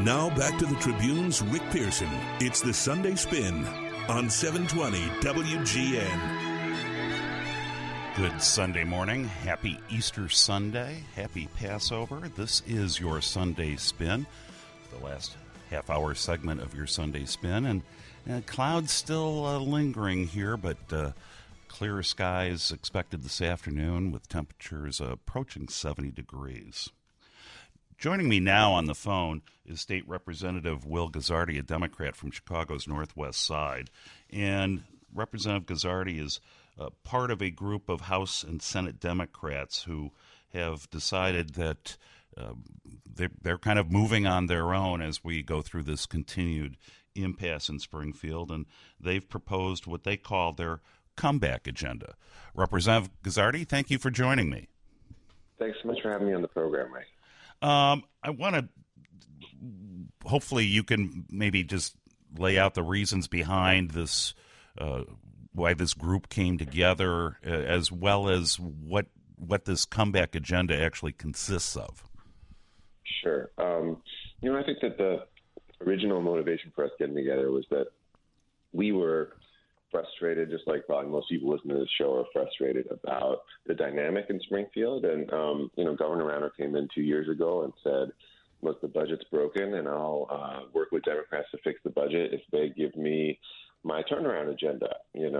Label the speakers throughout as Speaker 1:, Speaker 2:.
Speaker 1: Now back to the Tribune's Rick Pearson. It's the Sunday Spin on 720 WGN.
Speaker 2: Good Sunday morning. Happy Easter Sunday. Happy Passover. This is your Sunday Spin, the last half-hour segment of your Sunday Spin. And clouds still lingering here, but clear skies expected this afternoon with temperatures approaching 70 degrees. Joining me now on the phone is State Representative Will Guzzardi, a Democrat from Chicago's Northwest Side. And Representative Guzzardi is part of a group of House and Senate Democrats who have decided that they're kind of moving on their own as we go through this continued impasse in Springfield, and they've proposed what they call their comeback agenda. Representative Guzzardi, thank you for joining me.
Speaker 3: Thanks so much for having me on the program, Ray.
Speaker 2: I want to, hopefully you can maybe just lay out the reasons behind this, why this group came together, as well as what this comeback agenda actually consists of.
Speaker 3: Sure. I think that the original motivation for us getting together was that we were frustrated, just like probably most people listening to the show are frustrated about the dynamic in Springfield. And, Governor Rauner came in 2 years ago and said, look, the budget's broken, and I'll work with Democrats to fix the budget if they give me my turnaround agenda,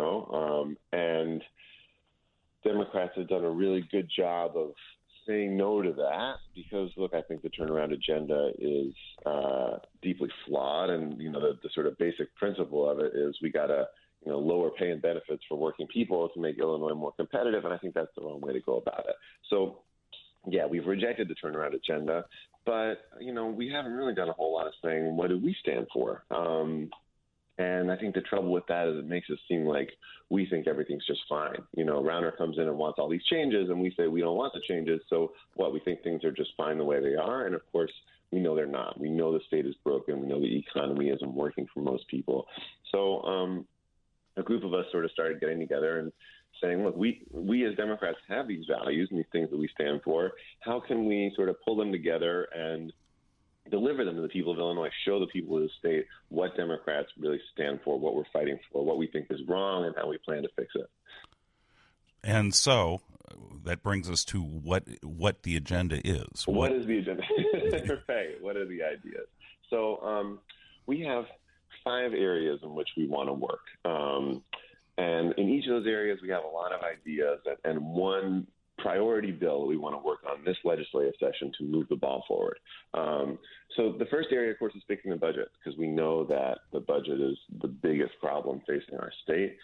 Speaker 3: and Democrats have done a really good job of saying no to that because, look, I think the turnaround agenda is deeply flawed. And, the sort of basic principle of it is we got to lower pay and benefits for working people to make Illinois more competitive, and I think that's the wrong way to go about it. So, yeah, we've rejected the turnaround agenda, but, we haven't really done a whole lot of saying, what do we stand for? And I think the trouble with that is it makes it seem like we think everything's just fine. Rauner comes in and wants all these changes, and we say we don't want the changes, so we think things are just fine the way they are, and of course, we know they're not. We know the state is broken. We know the economy isn't working for most people. So, a group of us sort of started getting together and saying, look, we as Democrats have these values and these things that we stand for. How can we sort of pull them together and deliver them to the people of Illinois, show the people of the state what Democrats really stand for, what we're fighting for, what we think is wrong, and how we plan to fix it.
Speaker 2: And so that brings us to what the agenda is.
Speaker 3: What is the agenda? Right. What are the ideas? So we have 5 areas in which we want to work. And in each of those areas, we have a lot of ideas and one priority bill that we want to work on this legislative session to move the ball forward. So the first area, of course, is fixing the budget, because we know that the budget is the biggest problem facing our state.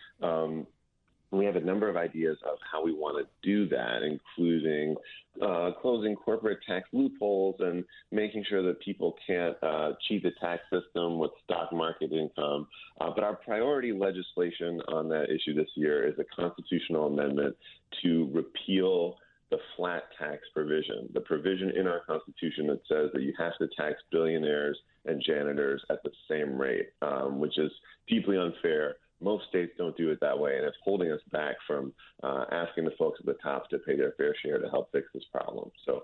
Speaker 3: We have a number of ideas of how we want to do that, including closing corporate tax loopholes and making sure that people can't cheat the tax system with stock market income. But our priority legislation on that issue this year is a constitutional amendment to repeal the flat tax provision, the provision in our Constitution that says that you have to tax billionaires and janitors at the same rate, which is deeply unfair. Most states don't do it that way, and it's holding us back from asking the folks at the top to pay their fair share to help fix this problem. So,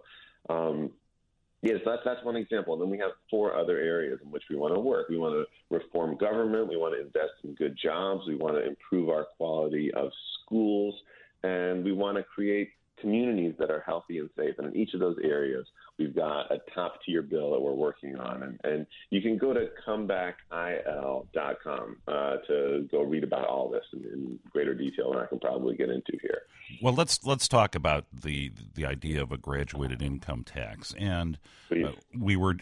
Speaker 3: yes, that's one example. And then we have 4 other areas in which we want to work. We want to reform government. We want to invest in good jobs. We want to improve our quality of schools. And we want to create communities that are healthy and safe. And in each of those areas, we've got a top-tier bill that we're working on. And you can go to comebackil.com to go read about all this in greater detail than I can probably get into here.
Speaker 2: Well, let's talk about the idea of a graduated income tax. And we were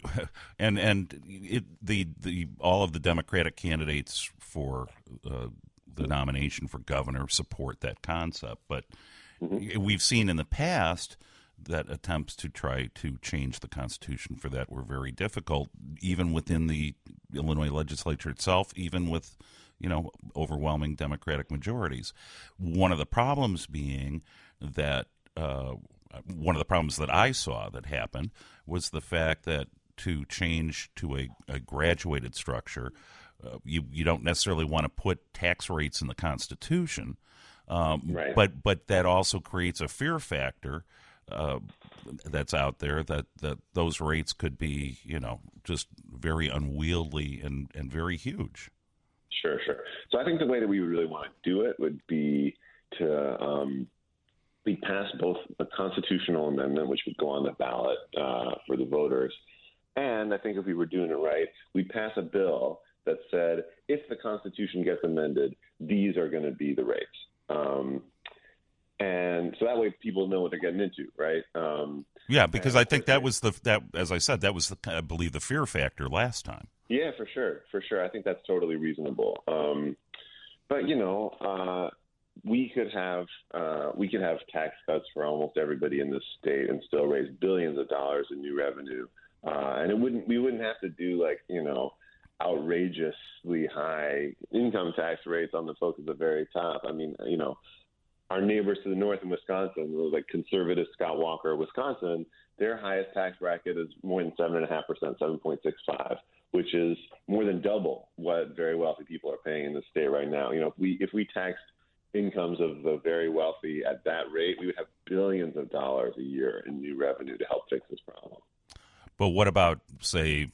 Speaker 2: all of the Democratic candidates for the nomination for governor support that concept, but we've seen in the past that attempts to try to change the Constitution for that were very difficult, even within the Illinois legislature itself, even with, overwhelming Democratic majorities. One of the problems being that one of the problems that I saw that happened was the fact that to change to a graduated structure, you don't necessarily want to put tax rates in the Constitution.
Speaker 3: Right.
Speaker 2: But that also creates a fear factor that's out there, that those rates could be, just very unwieldy and very huge.
Speaker 3: Sure. So I think the way that we would really want to do it would be to we pass both a constitutional amendment, which would go on the ballot for the voters, and I think if we were doing it right, we'd pass a bill that said, if the Constitution gets amended, these are going to be the rates. And so that way people know what they're getting into, right?
Speaker 2: Yeah, because I think that was as I said, that was I believe the fear factor last time.
Speaker 3: Yeah, for sure. I think that's totally reasonable. But we could have tax cuts for almost everybody in this state and still raise billions of dollars in new revenue, and we wouldn't have to do outrageously high income tax rates on the folks at the very top. I mean, our neighbors to the north in Wisconsin, like conservative Scott Walker, Wisconsin, their highest tax bracket is more than 7.5%, 7.65, which is more than double what very wealthy people are paying in the state right now. If we taxed incomes of the very wealthy at that rate, we would have billions of dollars a year in new revenue to help fix this problem.
Speaker 2: But what about, say,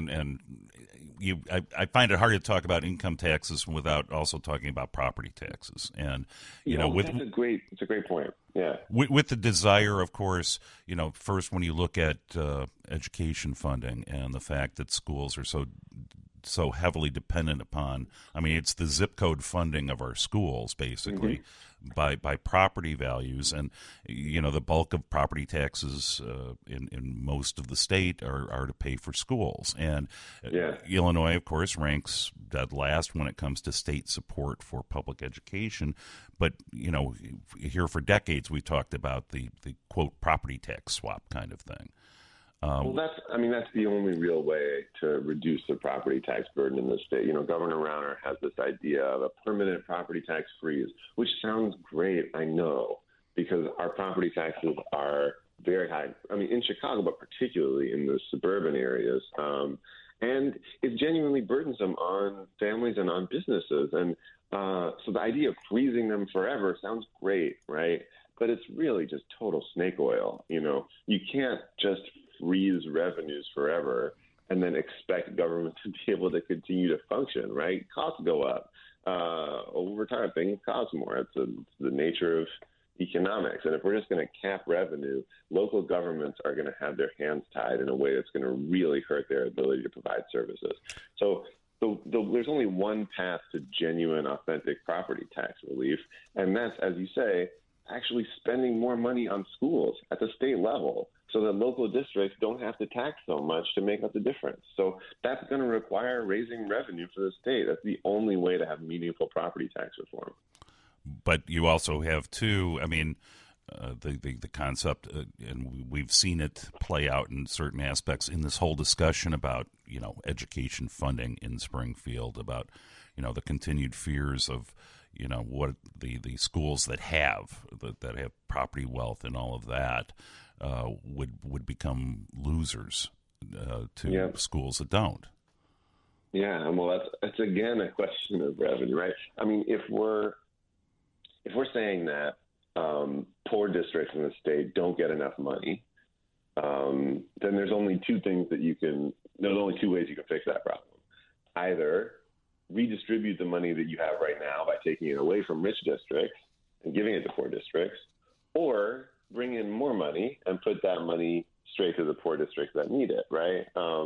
Speaker 2: I find it hard to talk about income taxes without also talking about property taxes, and
Speaker 3: it's a great point. Yeah,
Speaker 2: with the desire, of course, first when you look at education funding and the fact that schools are so heavily dependent upon, it's the zip code funding of our schools, basically, by property values. And, the bulk of property taxes in most of the state are to pay for schools. And Illinois, of course, ranks dead last when it comes to state support for public education. But, here for decades we talked about the quote, property tax swap kind of thing.
Speaker 3: Well, that's the only real way to reduce the property tax burden in the state. Governor Rauner has this idea of a permanent property tax freeze, which sounds great, I know, because our property taxes are very high. In Chicago, but particularly in the suburban areas. And it's genuinely burdensome on families and on businesses. And so the idea of freezing them forever sounds great, right? But it's really just total snake oil. You can't just freeze revenues forever and then expect government to be able to continue to function, right? Costs go up. Over time, things cost more. It's the nature of economics. And if we're just going to cap revenue, local governments are going to have their hands tied in a way that's going to really hurt their ability to provide services. So there's only one path to genuine, authentic property tax relief, and that's, as you say, actually spending more money on schools at the state level so that local districts don't have to tax so much to make up the difference. So that's going to require raising revenue for the state. That's the only way to have meaningful property tax reform.
Speaker 2: But you also have, too, the concept, and we've seen it play out in certain aspects in this whole discussion about, education funding in Springfield, about, the continued fears of, what the schools that have property wealth and all of that would become losers to schools that don't.
Speaker 3: Yeah, well, that's again a question of revenue, right? If we're saying that poor districts in the state don't get enough money, then there's only two ways you can fix that problem. Either redistribute the money that you have right now by taking it away from rich districts and giving it to poor districts, or bring in more money and put that money straight to the poor districts that need it, right?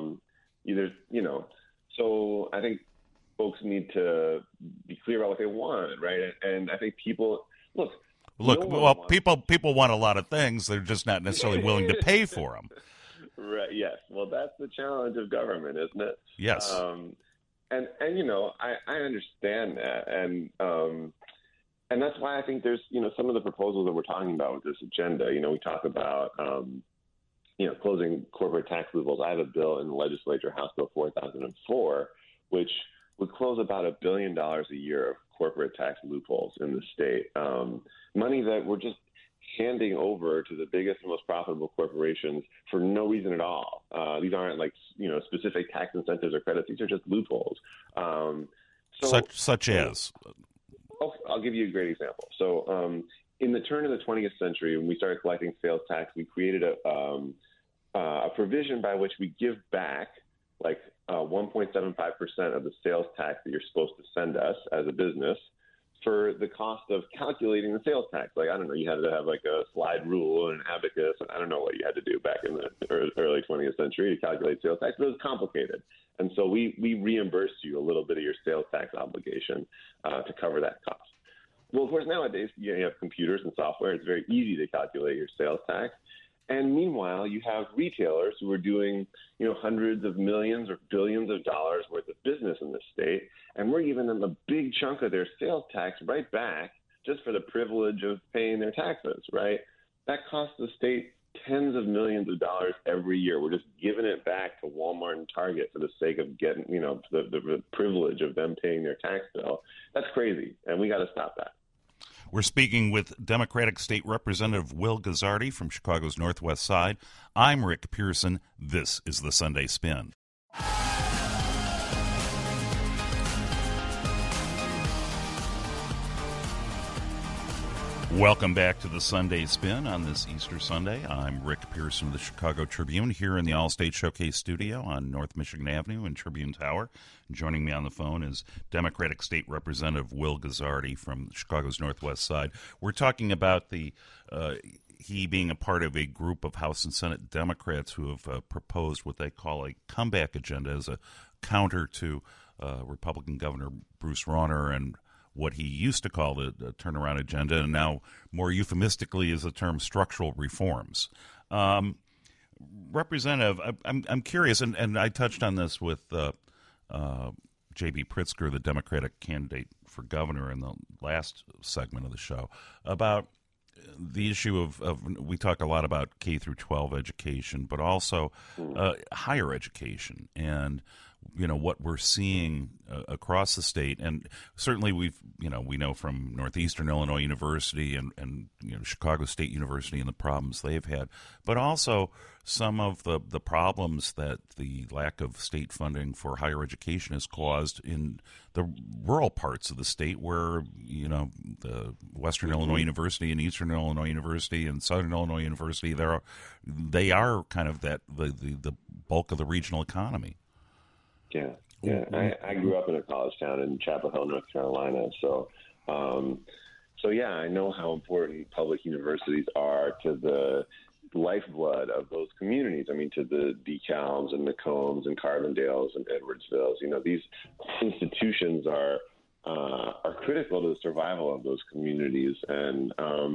Speaker 3: So I think folks need to be clear about what they want, right? And I think people
Speaker 2: people want a lot of things. They're just not necessarily willing to pay for them.
Speaker 3: Right. Yes. Well, that's the challenge of government, isn't it?
Speaker 2: Yes.
Speaker 3: And I understand that, and that's why I think there's some of the proposals that we're talking about with this agenda. We talk about closing corporate tax loopholes. I have a bill in the legislature, House Bill 4004, which would close about $1 billion a year of corporate tax loopholes in the state. Money that we're just handing over to the biggest and most profitable corporations for no reason at all. These aren't specific tax incentives or credits. These are just loopholes.
Speaker 2: Such as?
Speaker 3: I'll give you a great example. So in the turn of the 20th century, when we started collecting sales tax, we created a provision by which we give back like 1.75% of the sales tax that you're supposed to send us as a business for the cost of calculating the sales tax. Like, I don't know, you had to have like a slide rule and an abacus, and I don't know what you had to do back in the early 20th century to calculate sales tax, but it was complicated. And so we reimbursed you a little bit of your sales tax obligation to cover that cost. Well, of course, nowadays you have computers and software. It's very easy to calculate your sales tax. And meanwhile, you have retailers who are doing, hundreds of millions or billions of dollars worth of business in the state, and we're giving them a big chunk of their sales tax right back just for the privilege of paying their taxes, right? That costs the state tens of millions of dollars every year. We're just giving it back to Walmart and Target for the sake of getting, the privilege of them paying their tax bill. That's crazy, and we got to stop that.
Speaker 2: We're speaking with Democratic State Representative Will Guzzardi from Chicago's Northwest Side. I'm Rick Pearson. This is the Sunday Spin. Welcome back to the Sunday Spin on this Easter Sunday. I'm Rick Pearson of the Chicago Tribune here in the All-State Showcase studio on North Michigan Avenue in Tribune Tower. Joining me on the phone is Democratic State Representative Will Guzzardi from Chicago's Northwest Side. We're talking about he being a part of a group of House and Senate Democrats who have proposed what they call a comeback agenda as a counter to Republican Governor Bruce Rauner and what he used to call the turnaround agenda, and now more euphemistically is the term structural reforms. Representative, I'm curious, and I touched on this with J.B. Pritzker, the Democratic candidate for governor, in the last segment of the show, about the issue of we talk a lot about K through 12 education, but also higher education and what we're seeing across the state. And certainly we know from Northeastern Illinois University and Chicago State University and the problems they've had, but also some of the problems that the lack of state funding for higher education has caused in the rural parts of the state where, the Western Illinois University and Eastern Illinois University and Southern Illinois University, they are kind of the bulk of the regional economy.
Speaker 3: Yeah. I grew up in a college town in Chapel Hill, North Carolina. So yeah, I know how important public universities are to the lifeblood of those communities. I mean, to the DeKalbs and McCombs and Carbondales and Edwardsvilles. These institutions are critical to the survival of those communities. And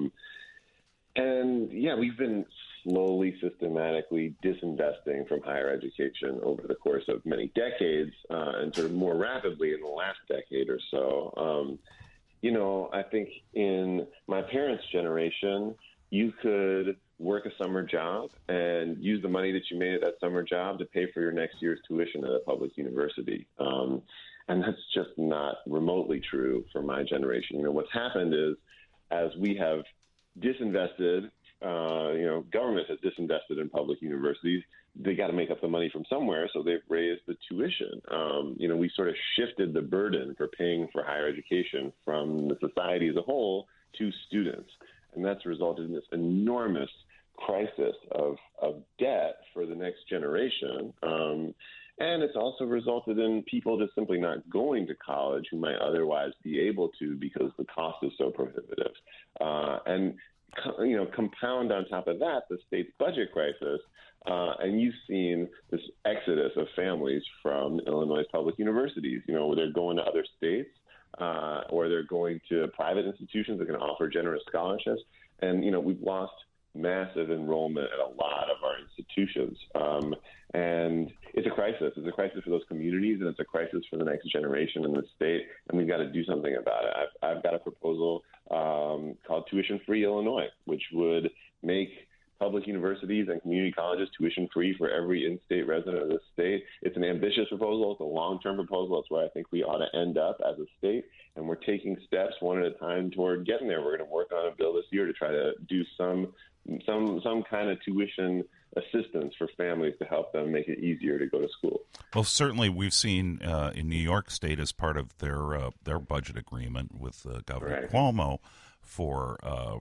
Speaker 3: yeah, we've been slowly, systematically disinvesting from higher education over the course of many decades, and sort of more rapidly in the last decade or so. I think in my parents' generation, you could work a summer job and use the money that you made at that summer job to pay for your next year's tuition at a public university. And that's just not remotely true for my generation. What's happened is, as we have disinvested, government has disinvested in public universities, they got to make up the money from somewhere, so they've raised the tuition. We sort of shifted the burden for paying for higher education from the society as a whole to students. And that's resulted in this enormous crisis of debt for the next generation. And it's also resulted in people just simply not going to college who might otherwise be able to because the cost is so prohibitive. And compound on top of that the state's budget crisis, and you've seen this exodus of families from Illinois' public universities, where they're going to other states, or they're going to private institutions that can offer generous scholarships. And, we've lost massive enrollment at a lot of our institutions. And it's a crisis. It's a crisis for those communities, and it's a crisis for the next generation in the state, and we've got to do something about it. I've got a proposal called Tuition-Free Illinois, which would make public universities and community colleges tuition-free for every in-state resident of the state. It's an ambitious proposal. It's a long-term proposal. It's where I think we ought to end up as a state, and we're taking steps one at a time toward getting there. We're going to work on a bill this year to try to do some kind of tuition assistance for families to help them make it easier to go to school.
Speaker 2: Well, certainly we've seen in New York State, as part of their budget agreement with Governor Cuomo, for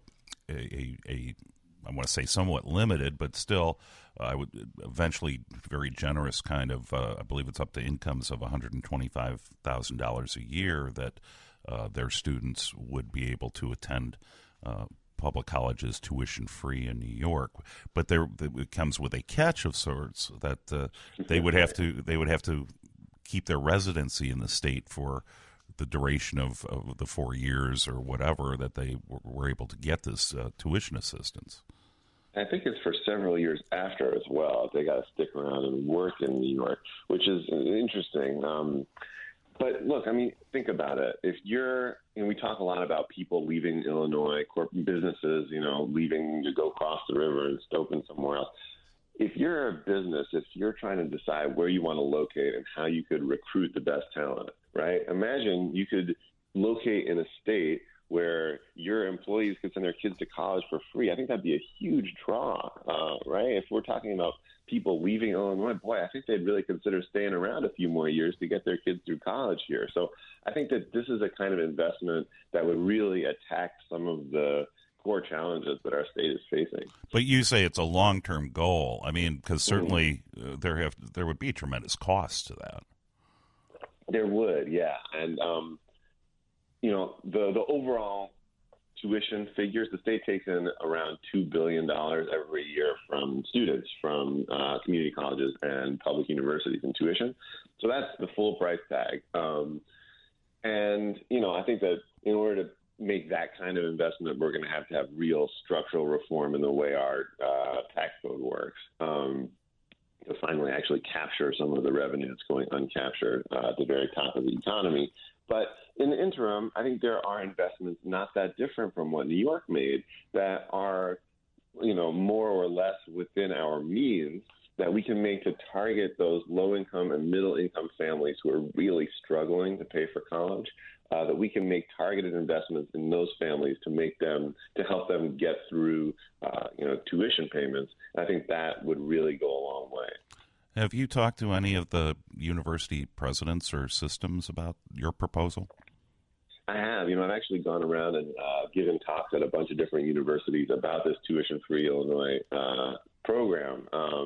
Speaker 2: I want to say somewhat limited, but still, I would eventually very generous kind of. I believe it's up to incomes of $125,000 a year that their students would be able to attend public colleges tuition free in New York. But it comes with a catch of sorts that they would have to keep their residency in the state for the duration of the 4 years or whatever that they were able to get this tuition assistance.
Speaker 3: I think it's for several years after as well. They got to stick around and work in New York, which is interesting. But look, I mean, think about it. If you're, we talk a lot about people leaving Illinois, corporate businesses, leaving to go across the river and open somewhere else. If you're a business, if you're trying to decide where you want to locate and how you could recruit the best talent, right? Imagine you could locate in a state where your employees could send their kids to college for free. I think that'd be a huge draw, right? If we're talking about people leaving Illinois, boy, I think they'd really consider staying around a few more years to get their kids through college here. So I think that this is a kind of investment that would really attack some of the core challenges that our state is facing.
Speaker 2: But you say it's a long-term goal. I mean, because certainly there would be tremendous costs to that.
Speaker 3: There would, yeah. And, the overall tuition figures, the state takes in around $2 billion every year from students from community colleges and public universities in tuition. So that's the full price tag. I think that in order to make that kind of investment, we're going to have real structural reform in the way our tax code works to finally actually capture some of the revenue that's going uncaptured at the very top of the economy. But in the interim, I think there are investments not that different from what New York made that are, more or less within our means that we can make to target those low-income and middle-income families who are really struggling to pay for college, that we can make targeted investments in those families to help them get through, tuition payments. And I think that would really go a long way.
Speaker 2: Have you talked to any of the university presidents or systems about your proposal?
Speaker 3: I have. I've actually gone around and given talks at a bunch of different universities about this tuition-free Illinois program.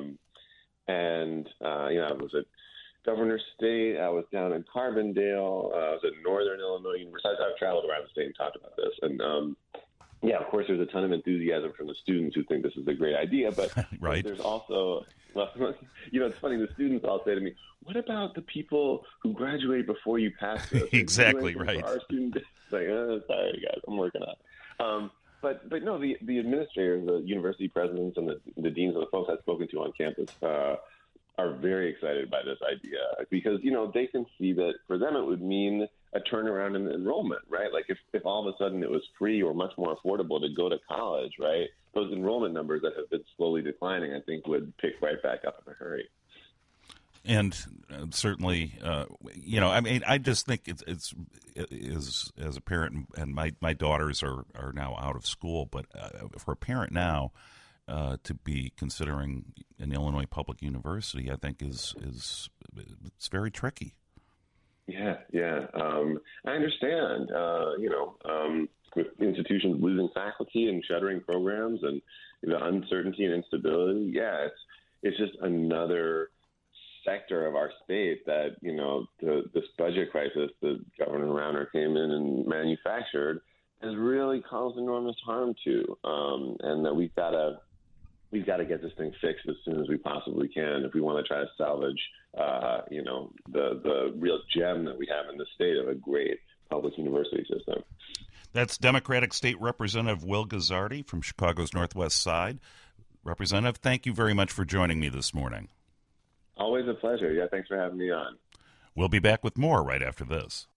Speaker 3: I was at Governor State. I was down in Carbondale. I was at Northern Illinois University. I've traveled around the state and talked about this. And of course, there's a ton of enthusiasm from the students who think this is a great idea. But
Speaker 2: right.
Speaker 3: There's also, it's funny. The students all say to me, "What about the people who graduate before you pass this?"
Speaker 2: Exactly right.
Speaker 3: Our students, sorry guys, I'm working on it. But no, the administrators, the university presidents, and the deans of the folks I've spoken to on campus are very excited by this idea because, they can see that for them it would mean a turnaround in enrollment, right? Like if all of a sudden it was free or much more affordable to go to college, right? Those enrollment numbers that have been slowly declining, I think, would pick right back up in a hurry.
Speaker 2: And certainly, I just think it's as a parent, and my daughters are now out of school, but for a parent now to be considering an Illinois public university, I think is it's very tricky.
Speaker 3: Yeah. I understand, with institutions losing faculty and shuttering programs and the uncertainty and instability. Yeah, it's just another sector of our state that, this budget crisis that Governor Rauner came in and manufactured has really caused enormous harm to, and that we've got to get this thing fixed as soon as we possibly can if we want to try to salvage, the real gem that we have in the state of a great public university system.
Speaker 2: That's Democratic State Representative Will Guzzardi from Chicago's Northwest Side. Representative, thank you very much for joining me this morning.
Speaker 3: Always a pleasure. Yeah, thanks for having me on.
Speaker 2: We'll be back with more right after this.